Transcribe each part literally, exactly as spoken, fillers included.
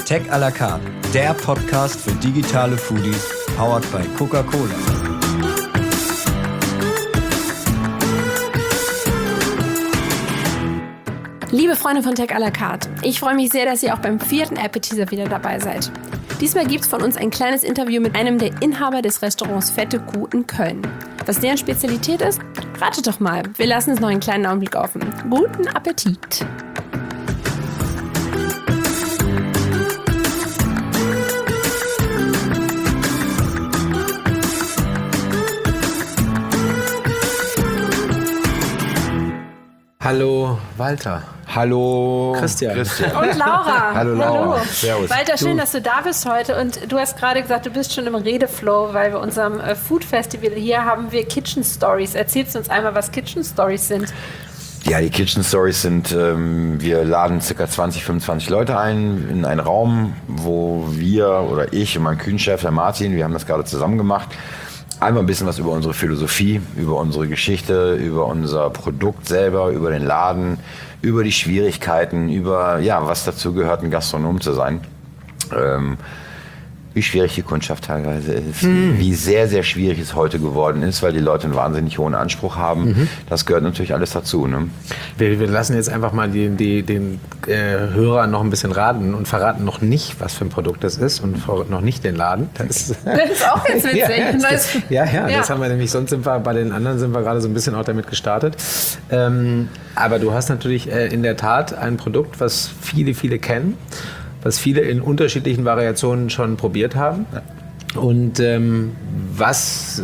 Tech à la carte, der Podcast für digitale Foodies, powered by Coca-Cola. Liebe Freunde von Tech à la carte, ich freue mich sehr, dass ihr auch beim vierten Appetizer wieder dabei seid. Diesmal gibt es von uns ein kleines Interview mit einem der Inhaber des Restaurants Fette Kuh in Köln. Was deren Spezialität ist? Ratet doch mal. Wir lassen es noch einen kleinen Augenblick offen. Guten Appetit! Hallo Walter. Hallo Christian. Christian. Und Laura. Hallo Laura. Hallo. Servus. Walter, schön, Du. dass du da bist heute. Und du hast gerade gesagt, du bist schon im Redeflow, weil bei unserem äh, Food Festival hier haben wir Kitchen Stories. Erzählst du uns einmal, was Kitchen Stories sind? Ja, die Kitchen Stories sind, ähm, wir laden ca. zwanzig, fünfundzwanzig Leute ein in einen Raum, wo wir oder ich und mein Küchenchef, der Martin, wir haben das gerade zusammen gemacht, einmal ein bisschen was über unsere Philosophie, über unsere Geschichte, über unser Produkt selber, über den Laden, über die Schwierigkeiten, über ja, was dazu gehört, ein Gastronom zu sein. Ähm, wie schwierig die Kundschaft teilweise ist, mhm. wie sehr, sehr schwierig es heute geworden ist, weil die Leute einen wahnsinnig hohen Anspruch haben. Mhm. Das gehört natürlich alles dazu. Ne? Wir, wir lassen jetzt einfach mal die, die, den äh, Hörer noch ein bisschen raten und verraten noch nicht, was für ein Produkt das ist und noch nicht den Laden. Das ist, Das ist auch jetzt witzig. ja, das, ja, ja, Ja. das haben wir nämlich, sonst sind wir bei den anderen sind wir gerade so ein bisschen auch damit gestartet. Ähm, aber du hast natürlich äh, in der Tat ein Produkt, was viele, viele kennen, was viele in unterschiedlichen Variationen schon probiert haben. Und ähm, was,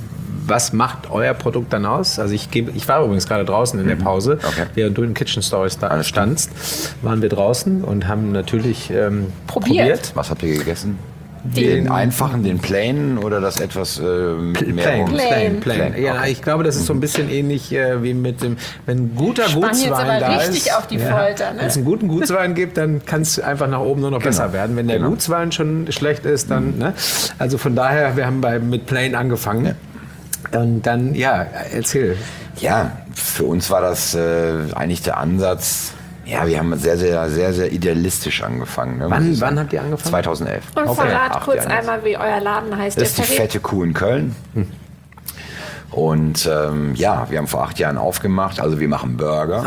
was macht euer Produkt dann aus? Also ich, gebe, ich war übrigens gerade draußen in der Pause, Okay. während du in Kitchen Stories da standst, waren wir draußen und haben natürlich ähm, Probiert. probiert. Was habt ihr gegessen? Den- Den einfachen, den plainen oder das etwas äh, mit mehr Plain, Wumms? plain, plain. Plain, Ja, okay. ich glaube, das ist so ein bisschen ähnlich äh, wie mit dem, wenn guter Spann jetzt Gutswein aber da richtig ist. auf die Folter, ne? Wenn es einen guten Gutswein gibt, dann kann es einfach nach oben nur noch Genau. besser werden. Wenn der Genau. Gutswein schon schlecht ist, dann, ne? Also von daher, wir haben bei, mit Plain angefangen. Und dann, ja, erzähl. Ja, für uns war das äh, eigentlich der Ansatz. Ja, wir haben sehr, sehr, sehr, sehr idealistisch angefangen. Ne? Wann, wann habt ihr angefangen? zweitausendelf. Und Okay. verrat Acht kurz Jahre jetzt. einmal, wie euer Laden heißt. Das ist die Der verrät- Fette Kuh in Köln. Und ähm, ja, wir haben vor acht Jahren aufgemacht. Also wir machen Burger.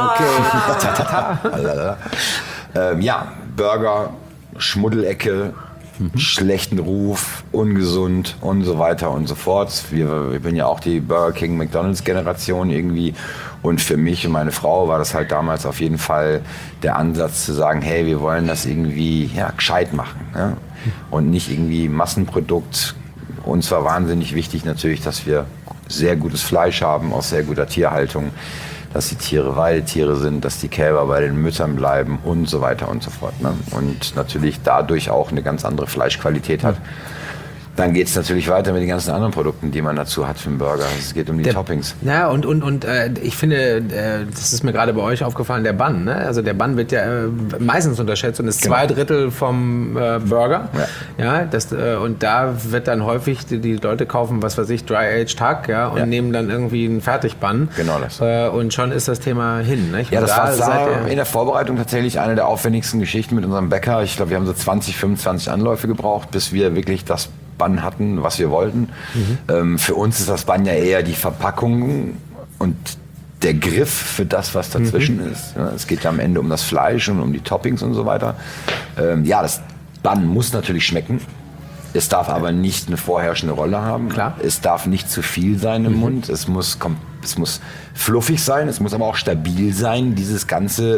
Lalalala. ähm, ja, Burger, Schmuddelecke, schlechten Ruf, ungesund und so weiter und so fort. Wir, ich bin ja auch die Burger King McDonald's Generation irgendwie. Und für mich und meine Frau war das halt damals auf jeden Fall der Ansatz zu sagen, hey, wir wollen das irgendwie ja, gescheit machen. Ja? Und nicht irgendwie Massenprodukt. Uns war wahnsinnig wichtig natürlich, dass wir sehr gutes Fleisch haben, aus sehr guter Tierhaltung, dass die Tiere Weidetiere sind, dass die Kälber bei den Müttern bleiben und so weiter und so fort. Ne? Und natürlich dadurch auch eine ganz andere Fleischqualität hat. Dann geht es natürlich weiter mit den ganzen anderen Produkten, die man dazu hat für einen Burger. Es geht um die Der- Toppings. Ja, und, und, und äh, ich finde, äh, das ist mir gerade bei euch aufgefallen, der Bun. Ne? Also der Bun wird ja äh, meistens unterschätzt und ist Genau. zwei Drittel vom äh, Burger. Ja. Ja, das, äh, und da wird dann häufig, die, die Leute kaufen, was weiß ich, Dry-Aged Hack, ja, und Ja. nehmen dann irgendwie einen Fertigbun. Genau das. Äh, und schon ist das Thema hin. Nicht? Ja, Und das da war seid da ihr- in der Vorbereitung tatsächlich eine der aufwendigsten Geschichten mit unserem Bäcker. Ich glaube, wir haben so zwanzig, fünfundzwanzig Anläufe gebraucht, bis wir wirklich das Bun hatten, was wir wollten. Mhm. Ähm, für uns ist das Bun ja eher die Verpackung und der Griff für das, was dazwischen Mhm. ist. Ja, es geht ja am Ende um das Fleisch und um die Toppings und so weiter. Ähm, ja, das Bun muss natürlich schmecken. Es darf aber nicht eine vorherrschende Rolle haben. Klar. Es darf nicht zu viel sein im Mund. Es muss, kom- es muss fluffig sein. Es muss aber auch stabil sein, dieses ganze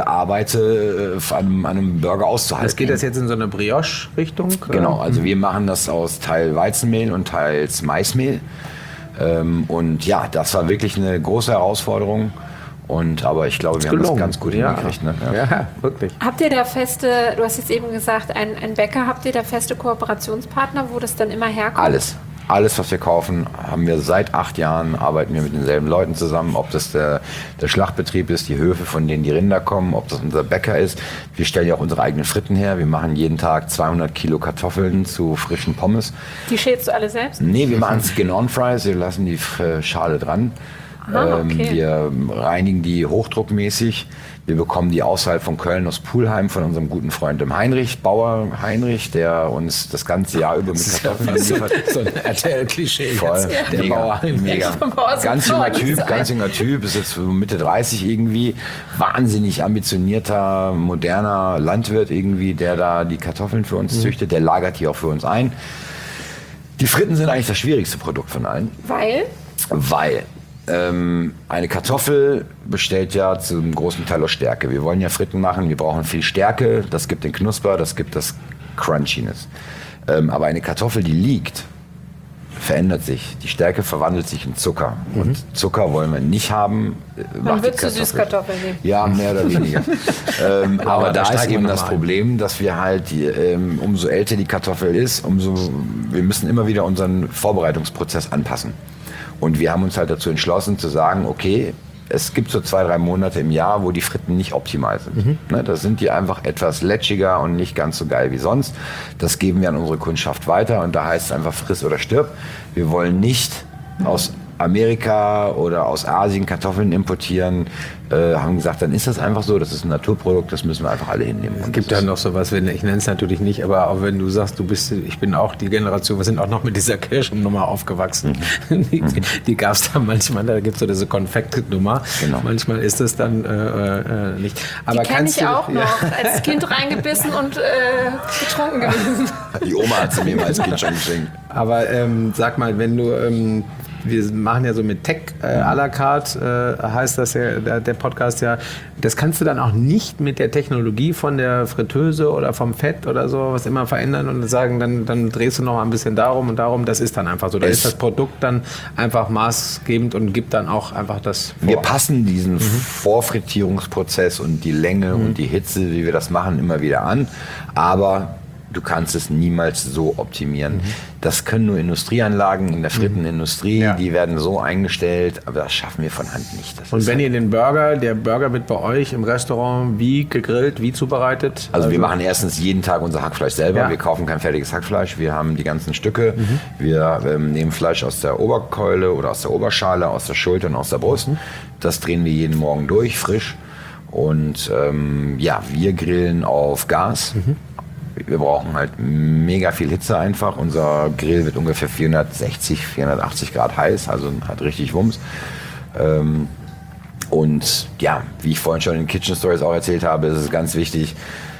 Gearbeite äh, an, einem- an einem Burger auszuhalten. das geht das jetzt in so eine Brioche-Richtung? Genau, also wir machen das aus Teil Weizenmehl und teils Maismehl. Ähm, und ja, das war wirklich eine große Herausforderung. Und, aber ich glaube, wir haben das ganz gut ja. hingekriegt. Ne? Ja. ja, wirklich. Habt ihr da feste, du hast jetzt eben gesagt, ein, ein Bäcker, habt ihr da feste Kooperationspartner, wo das dann immer herkommt? Alles. Alles, was wir kaufen, haben wir seit acht Jahren, arbeiten wir mit denselben Leuten zusammen. Ob das der, der Schlachtbetrieb ist, die Höfe, von denen die Rinder kommen, ob das unser Bäcker ist. Wir stellen ja auch unsere eigenen Fritten her. Wir machen jeden Tag zweihundert Kilo Kartoffeln zu frischen Pommes. Die schälst du alle selbst? Nee, wir machen Skin-on-Fries, wir lassen die äh, Schale dran. Aha, okay. ähm, wir reinigen die hochdruckmäßig. Wir bekommen die außerhalb von Köln aus Pulheim von unserem guten Freund dem Heinrich, Bauer Heinrich, der uns das ganze Jahr über mit Kartoffeln liefert. So ein R T L-Klischee. Voll, jetzt. Der mega, Bauer Heinrich. mega. Ganz junger Typ, ganz junger Typ, ist jetzt Mitte dreißig irgendwie. Wahnsinnig ambitionierter, moderner Landwirt irgendwie, der da die Kartoffeln für uns mhm. züchtet. Der lagert die auch für uns ein. Die Fritten sind eigentlich das schwierigste Produkt von allen. Weil? Weil ähm, eine Kartoffel besteht ja zum großen Teil aus Stärke. Wir wollen ja Fritten machen, wir brauchen viel Stärke. Das gibt den Knusper, das gibt das Crunchiness. Ähm, aber eine Kartoffel, die liegt, verändert sich. Die Stärke verwandelt sich in Zucker. Mhm. Und Zucker wollen wir nicht haben. Man wird zu Süßkartoffeln nehmen. Ja, mehr oder weniger. ähm, aber, aber da ist eben das Problem, dass wir halt, die, ähm, umso älter die Kartoffel ist, umso, wir müssen immer wieder unseren Vorbereitungsprozess anpassen. Und wir haben uns halt dazu entschlossen zu sagen, okay, es gibt so zwei, drei Monate im Jahr, wo die Fritten nicht optimal sind. Mhm. Ne, da sind die einfach etwas lätschiger und nicht ganz so geil wie sonst. Das geben wir an unsere Kundschaft weiter und da heißt es einfach friss oder stirb. Wir wollen nicht aus Amerika oder aus Asien Kartoffeln importieren, äh, haben gesagt, dann ist das einfach so, das ist ein Naturprodukt, das müssen wir einfach alle hinnehmen. Es gibt ja noch sowas, wenn, ich nenne es natürlich nicht, aber auch wenn du sagst, du bist, ich bin auch die Generation, wir sind auch noch mit dieser Kirschennummer aufgewachsen. Mhm. Die, die, die gab es da manchmal, da gibt es so diese Konfektnummer. Genau. Manchmal ist das dann äh, äh, nicht. Aber die kenne ich auch noch, ja. Als Kind reingebissen und äh, getrunken gewesen. Die Oma hat sie mir mal als Kind schon geschenkt. Aber ähm, sag mal, wenn du... Ähm, wir machen ja so mit Tech äh, à la carte, äh, heißt das ja, der, der Podcast ja. Das kannst du dann auch nicht mit der Technologie von der Fritteuse oder vom Fett oder so was immer verändern und sagen, dann, dann drehst du noch mal ein bisschen darum und darum. Das ist dann einfach so. Da ist das Produkt dann einfach maßgebend und gibt dann auch einfach das vor. Wir passen diesen mhm. Vorfrittierungsprozess und die Länge mhm. und die Hitze, wie wir das machen, immer wieder an. Aber du kannst es niemals so optimieren. Mhm. Das können nur Industrieanlagen in der Frittenindustrie, ja. die werden so eingestellt, aber das schaffen wir von Hand nicht. Das und wenn ihr den Burger, der Burger wird bei euch im Restaurant wie gegrillt, wie zubereitet? Also, also wir machen erstens jeden Tag unser Hackfleisch selber. Ja. Wir kaufen kein fertiges Hackfleisch, wir haben die ganzen Stücke. Mhm. Wir ähm, nehmen Fleisch aus der Oberkeule oder aus der Oberschale, aus der Schulter und aus der Brust. Mhm. Das drehen wir jeden Morgen durch, frisch. Und ähm, ja, wir grillen auf Gas. Mhm. Wir brauchen halt mega viel Hitze einfach. Unser Grill wird ungefähr vierhundertsechzig, vierhundertachtzig Grad heiß, also hat richtig Wumms. Ähm, und ja, wie ich vorhin schon in Kitchen Stories auch erzählt habe, ist es ganz wichtig,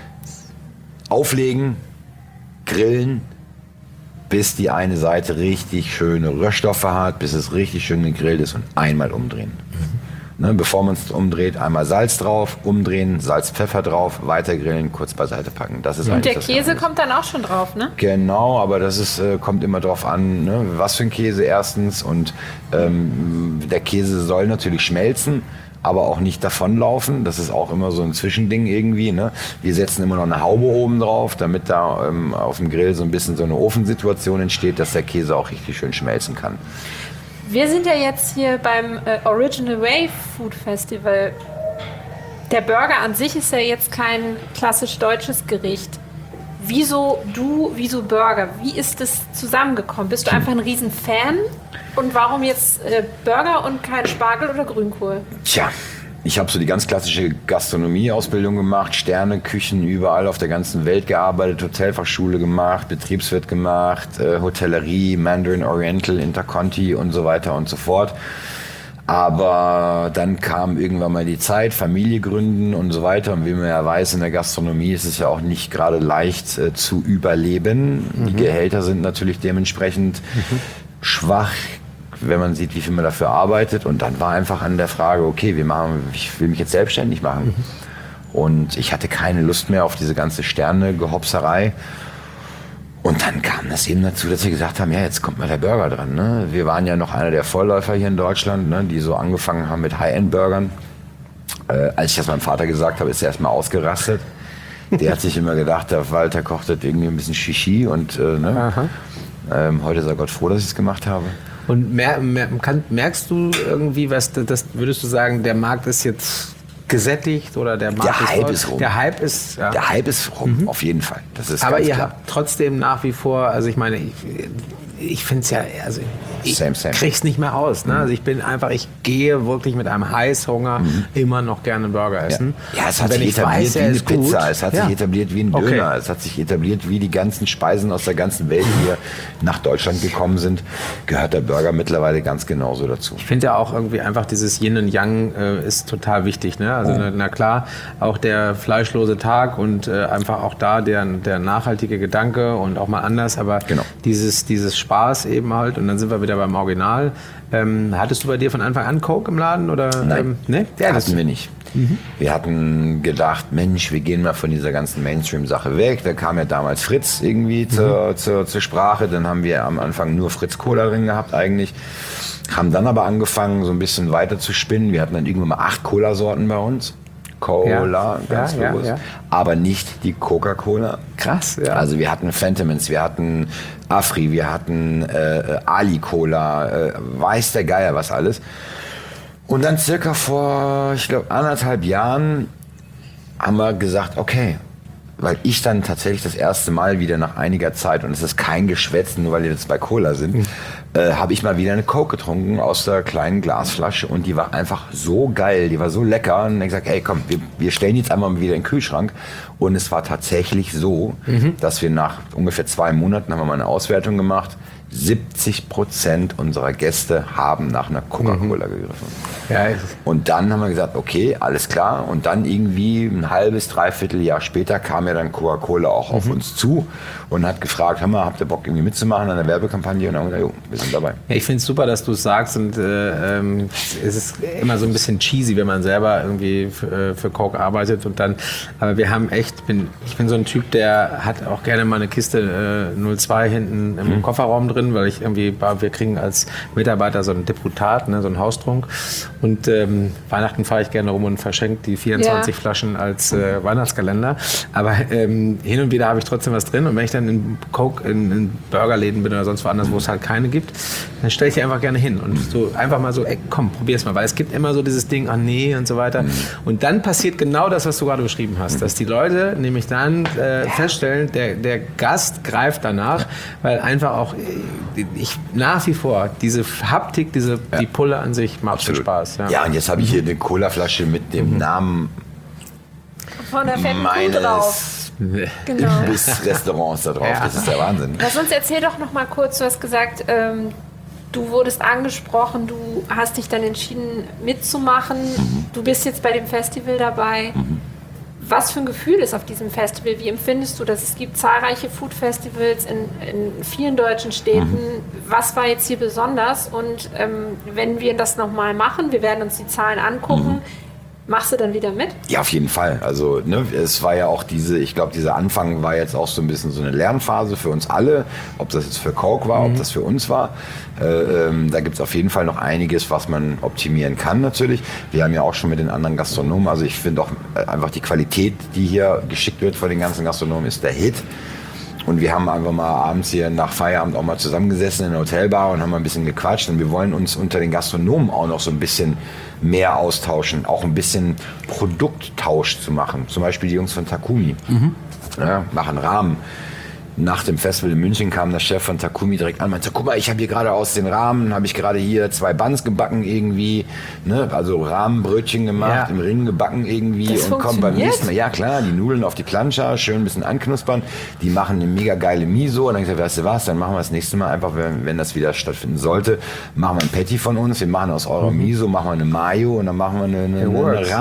auflegen, grillen, bis die eine Seite richtig schöne Röststoffe hat, bis es richtig schön gegrillt ist und einmal umdrehen. Mhm. Ne, bevor man es umdreht, einmal Salz drauf, umdrehen, Salz, Pfeffer drauf, weiter grillen, kurz beiseite packen. Das ist und eigentlich der Käse kommt dann auch schon drauf, ne? Genau, aber das ist, äh, kommt immer drauf an, ne, was für ein Käse erstens. Und ähm, der Käse soll natürlich schmelzen, aber auch nicht davonlaufen. Das ist auch immer so ein Zwischending irgendwie. Ne? Wir setzen immer noch eine Haube oben drauf, damit da ähm, auf dem Grill so ein bisschen so eine Ofensituation entsteht, dass der Käse auch richtig schön schmelzen kann. Wir sind ja jetzt hier beim äh, Original Way Food Festival. Der Burger an sich ist ja jetzt kein klassisch deutsches Gericht. Wieso du, wieso Burger? Wie ist das zusammengekommen? Bist du einfach ein Riesenfan? Und warum jetzt äh, Burger und kein Spargel oder Grünkohl? Tja, ich habe so die ganz klassische Gastronomie-Ausbildung gemacht, Sterneküchen überall auf der ganzen Welt gearbeitet, Hotelfachschule gemacht, Betriebswirt gemacht, äh, Hotellerie, Mandarin Oriental, Interconti und so weiter und so fort. Aber dann kam irgendwann mal die Zeit, Familie gründen und so weiter. Und wie man ja weiß, in der Gastronomie ist es ja auch nicht gerade leicht äh, zu überleben. Mhm. Die Gehälter sind natürlich dementsprechend mhm. schwach, wenn man sieht, wie viel man dafür arbeitet. Und dann war einfach an der Frage, okay, wir machen, ich will mich jetzt selbstständig machen. Mhm. Und ich hatte keine Lust mehr auf diese ganze Sterne-Gehopserei. Und dann kam das eben dazu, dass wir gesagt haben, ja, jetzt kommt mal der Burger dran. Ne? Wir waren ja noch einer der Vorläufer hier in Deutschland, ne, die so angefangen haben mit High-End-Burgern. Äh, als ich das meinem Vater gesagt habe, ist er erstmal ausgerastet. Der hat sich immer gedacht, der Walter kocht das irgendwie ein bisschen Shishi. Und äh, ne? ähm, heute sei Gott froh, dass ich es gemacht habe. Und mer mer kann, merkst du irgendwie, was das würdest du sagen, der Markt ist jetzt gesättigt oder der Markt der ist Hype voll? ist rum. Der Hype ist ja. Der Hype ist rum, mhm. auf jeden Fall. Das ist aber ganz ihr klar. habt trotzdem nach wie vor, also ich meine, ich, ich finde es ja, also ich same, same. krieg's nicht mehr aus. Ne? Also ich bin einfach, ich gehe wirklich mit einem Heißhunger mhm. immer noch gerne Burger essen. Ja, ja es hat sich etabliert weiß, wie eine Pizza, gut, es hat ja. sich etabliert wie ein Döner, okay. es hat sich etabliert wie die ganzen Speisen aus der ganzen Welt, die hier nach Deutschland gekommen sind, gehört der Burger mittlerweile ganz genauso dazu. Ich finde ja auch irgendwie einfach dieses Yin und Yang äh, ist total wichtig. Ne? Also oh. na, na klar, auch der fleischlose Tag und äh, einfach auch da der, der nachhaltige Gedanke und auch mal anders, aber genau. dieses, dieses Spaß eben halt und dann sind wir wieder beim Original. Ähm, hattest du bei dir von Anfang an Coke im Laden? Oder, Nein, ähm, ne? ja, hatten wir nicht. Mhm. Wir hatten gedacht, Mensch, wir gehen mal von dieser ganzen Mainstream-Sache weg. Da kam ja damals Fritz irgendwie mhm. zur, zur, zur Sprache. Dann haben wir am Anfang nur Fritz-Cola drin gehabt eigentlich. Haben dann aber angefangen, so ein bisschen weiter zu spinnen. Wir hatten dann irgendwann mal acht Cola-Sorten bei uns. Cola, ja, ganz ja, bewusst. Ja, ja. Aber nicht die Coca-Cola. Krass, ja. Also wir hatten Fentimans, wir hatten Afri, wir hatten äh, Ali-Cola, äh, weiß der Geier was alles. Und dann circa vor, ich glaube, anderthalb Jahren haben wir gesagt, okay, weil ich dann tatsächlich das erste Mal wieder nach einiger Zeit, und es ist kein Geschwätz, nur weil wir jetzt bei Cola sind, mhm. äh, habe ich mal wieder eine Coke getrunken aus der kleinen Glasflasche und die war einfach so geil, die war so lecker und dann habe ich gesagt, hey komm, wir, wir stellen jetzt einmal wieder in den Kühlschrank und es war tatsächlich so, mhm. dass wir nach ungefähr zwei Monaten haben wir mal eine Auswertung gemacht, siebzig Prozent unserer Gäste haben nach einer Coca-Cola mhm. gegriffen. Ja, und dann haben wir gesagt, okay, alles klar. Und dann irgendwie ein halbes, dreiviertel Jahr später kam ja dann Coca-Cola auch mhm. auf uns zu und hat gefragt, hör mal, habt ihr Bock irgendwie mitzumachen an der Werbekampagne? Und dann haben wir gesagt, jo, wir sind dabei. Ja, ich finde es super, dass du es sagst und äh, ähm, es ist immer so ein bisschen cheesy, wenn man selber irgendwie für, für Coke arbeitet und dann, aber wir haben echt, bin, ich bin so ein Typ, der hat auch gerne mal eine Kiste äh, null zwei hinten im mhm. Kofferraum drin, weil ich irgendwie, wir kriegen als Mitarbeiter so ein Deputat, ne, so einen Haustrunk und ähm, Weihnachten fahre ich gerne rum und verschenke die vierundzwanzig ja. Flaschen als äh, Weihnachtskalender, aber ähm, hin und wieder habe ich trotzdem was drin und wenn ich dann in Coke, in, in Burgerläden bin oder sonst woanders, wo es halt keine gibt, dann stelle ich die einfach gerne hin und so einfach mal so, ey, komm, probier's mal, weil es gibt immer so dieses Ding, ah nee und so weiter und dann passiert genau das, was du gerade beschrieben hast, dass die Leute nämlich dann äh, feststellen, der, der Gast greift danach, weil einfach auch ich nach wie vor, diese Haptik, diese, ja. die Pulle an sich macht schon Spaß. Ja. ja, und jetzt habe ich hier eine Colaflasche mit dem mhm. Namen von der fetten Kuh drauf. Genau. Imbissrestaurants da drauf. Ja. Das ist der Wahnsinn. Na, sonst erzähl doch noch mal kurz, du hast gesagt, ähm, du wurdest angesprochen, du hast dich dann entschieden mitzumachen. Mhm. Du bist jetzt bei dem Festival dabei. Mhm. Was für ein Gefühl ist auf diesem Festival? Wie empfindest du das? Es gibt zahlreiche Food-Festivals in, in vielen deutschen Städten. Mhm. Was war jetzt hier besonders? Und ähm, wenn wir das nochmal machen, wir werden uns die Zahlen angucken, mhm. machst du dann wieder mit? Ja, auf jeden Fall. Also ne, es war ja auch diese, ich glaube, dieser Anfang war jetzt auch so ein bisschen so eine Lernphase für uns alle. Ob das jetzt für Coke war, mhm. ob das für uns war. Äh, ähm, da gibt es auf jeden Fall noch einiges, was man optimieren kann natürlich. Wir haben ja auch schon mit den anderen Gastronomen, also ich finde auch äh, einfach die Qualität, die hier geschickt wird von den ganzen Gastronomen, ist der Hit. Und wir haben einfach mal abends hier nach Feierabend auch mal zusammengesessen in der Hotelbar und haben mal ein bisschen gequatscht. Und wir wollen uns unter den Gastronomen auch noch so ein bisschen mehr austauschen, auch ein bisschen Produkttausch zu machen. Zum Beispiel die Jungs von Takumi mhm. ja, machen Rahmen. Nach dem Festival in München kam der Chef von Takumi direkt an und meinte, guck mal, ich habe hier gerade aus den Rahmen, habe ich gerade hier zwei Buns gebacken irgendwie, ne? Also Rahmenbrötchen gemacht, ja. im Ring gebacken irgendwie das und kommt beim nächsten Mal, ja klar, die Nudeln auf die Plancha, schön ein bisschen anknuspern, die machen eine mega geile Miso und dann habe ich gesagt, weißt du was, dann machen wir das nächste Mal einfach, wenn, wenn das wieder stattfinden sollte, machen wir ein Patty von uns, wir machen aus eurer mhm. Miso, machen wir eine Mayo und dann machen wir eine, eine, eine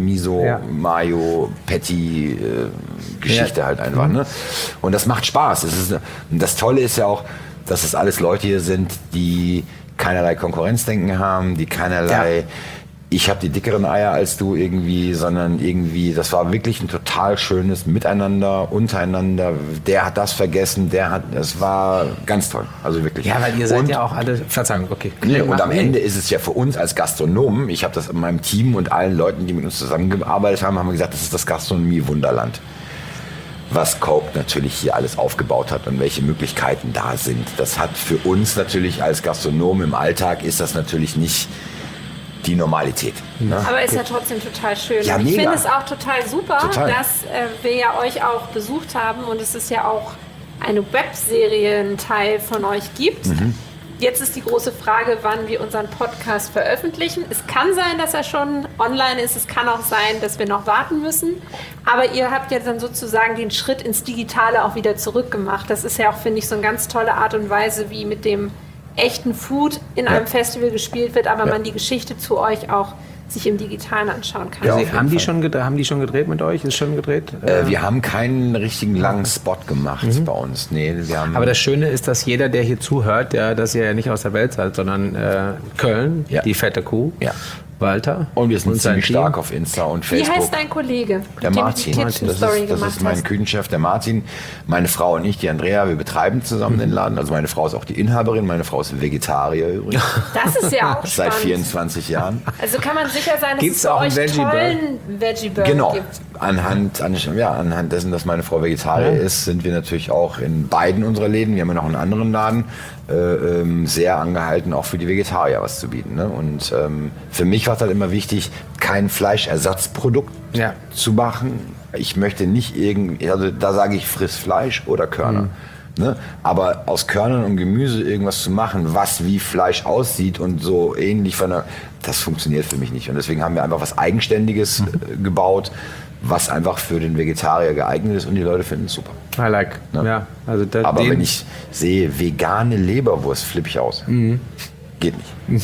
Rahmen-Miso-Mayo-Patty-Geschichte ja. halt einfach, ne? Und das macht Spaß. Das, ist, das Tolle ist ja auch, dass es alles Leute hier sind, die keinerlei Konkurrenzdenken haben, die keinerlei, ja. ich habe die dickeren Eier als du irgendwie, sondern irgendwie, das war wirklich ein total schönes Miteinander, untereinander. Der hat das vergessen, der hat, das war ganz toll, also wirklich. Ja, weil ihr seid und, ja auch alle, Verzeihung, okay. Nee, und am Ende ist es ja für uns als Gastronomen, ich habe das in meinem Team und allen Leuten, die mit uns zusammengearbeitet haben, haben wir gesagt, das ist das Gastronomie-Wunderland. Was Coke natürlich hier alles aufgebaut hat und welche Möglichkeiten da sind. Das hat für uns natürlich als Gastronom im Alltag ist das natürlich nicht die Normalität. Ne? Aber ist ja trotzdem total schön. Ja, ich finde es auch total super, total. dass äh, wir ja euch auch besucht haben und es ist ja auch eine Webserie, ein Teil von euch gibt. Mhm. Jetzt ist die große Frage, wann wir unseren Podcast veröffentlichen. Es kann sein, dass er schon online ist. Es kann auch sein, dass wir noch warten müssen. Aber ihr habt ja dann sozusagen den Schritt ins Digitale auch wieder zurückgemacht. Das ist ja auch, finde ich, so eine ganz tolle Art und Weise, wie mit dem echten Food in Ja. einem Festival gespielt wird, aber Ja. man die Geschichte zu euch auch sich im Digitalen anschauen kann. Ja, Also, auf jeden haben, die Fall. schon gedreht, haben die schon gedreht mit euch? Ist schon gedreht? Äh, wir haben keinen richtigen langen Spot gemacht bei uns. Nee, wir haben Aber das Schöne ist, dass jeder, der hier zuhört, der, dass ihr ja nicht aus der Welt seid, sondern äh, Köln, Ja. die fette Kuh, Ja. Walter. und wir sind sein ziemlich Team. stark auf Insta und Wie Facebook. heißt dein Kollege? Der mit dem du Martin. die Das Kitchen ist, Story das gemacht ist mein hast? Küchenchef, der Martin. Meine Frau und ich, die Andrea, wir betreiben zusammen den Laden. Also meine Frau ist auch die Inhaberin. Meine Frau ist Vegetarier übrigens. Das ist ja auch Seit spannend. vierundzwanzig Jahren. Also kann man sicher sein, dass Gibt's es bei auch einen euch Veggie-Burger? tollen Veggie-Burger Genau. gibt. Anhand, an, ja, anhand dessen, dass meine Frau Vegetarier Ja. ist, sind wir natürlich auch in beiden unserer Läden, wir haben ja noch einen anderen Laden, äh, ähm, sehr angehalten, auch für die Vegetarier was zu bieten. Ne? Und ähm, für mich war es halt immer wichtig, kein Fleischersatzprodukt Ja. zu machen. Ich möchte nicht irgendwie, also da sage ich, friss Fleisch oder Körner. Mhm. Ne? Aber aus Körnern und Gemüse irgendwas zu machen, was wie Fleisch aussieht und so ähnlich von der, das funktioniert für mich nicht. Und deswegen haben wir einfach was Eigenständiges Mhm. äh, gebaut, was einfach für den Vegetarier geeignet ist und die Leute finden es super. I like. Ja. Ja. Also da, Aber den- wenn ich sehe, vegane Leberwurst, flippe ich aus. Mhm. Geht nicht.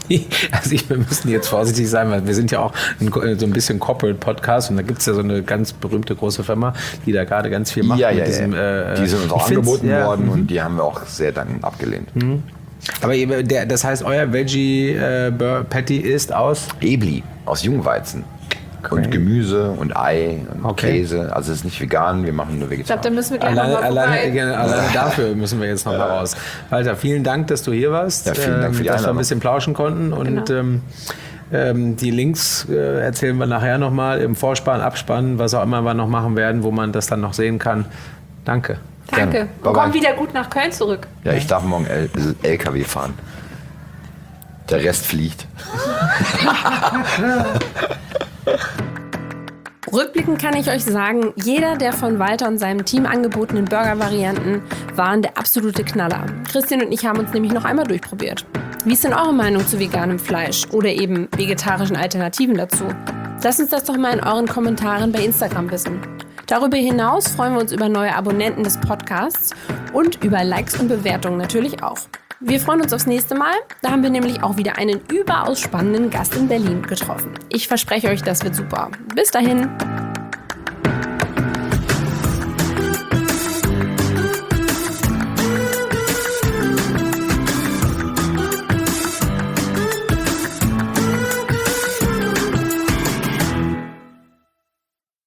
Also ich, wir müssen jetzt vorsichtig sein, weil wir sind ja auch ein, so ein bisschen Corporate-Podcast und da gibt es ja so eine ganz berühmte große Firma, die da gerade ganz viel macht. Ja, mit ja, diesem, ja. äh, Die sind uns auch ich find's- angeboten ja, worden mhm. und die haben wir auch sehr dankend abgelehnt. Aber ihr- der, das heißt, euer Veggie-Patty ist aus? Ebli aus Jungweizen. Und Gemüse und Ei und Okay. Käse. Also es ist nicht vegan, wir machen nur Ich glaube, da vegetarisch. müssen wir gleich Alleine, nochmal alleine, vorbei. gerne- alleine dafür müssen wir jetzt noch mal raus. Walter, vielen Dank, dass du hier warst. Ja, vielen Dank für die dass wir ein Einladung. bisschen plauschen konnten. Und Genau. ähm, ähm, die Links äh, erzählen wir nachher nochmal im Vorspann, Abspann, was auch immer wir noch machen werden, wo man das dann noch sehen kann. Danke. Danke. Gerne. Und Bye, komm bye. wieder gut nach Köln zurück. Ja, ich darf morgen L L K W fahren. Der Rest fliegt. Rückblickend kann ich euch sagen, jeder der von Walter und seinem Team angebotenen Burger-Varianten waren der absolute Knaller. Christian und ich haben uns nämlich noch einmal durchprobiert. Wie ist denn eure Meinung zu veganem Fleisch oder eben vegetarischen Alternativen dazu? Lasst uns das doch mal in euren Kommentaren bei Instagram wissen. Darüber hinaus freuen wir uns über neue Abonnenten des Podcasts und über Likes und Bewertungen natürlich auch. Wir freuen uns aufs nächste Mal. Da haben wir nämlich auch wieder einen überaus spannenden Gast in Berlin getroffen. Ich verspreche euch, das wird super. Bis dahin.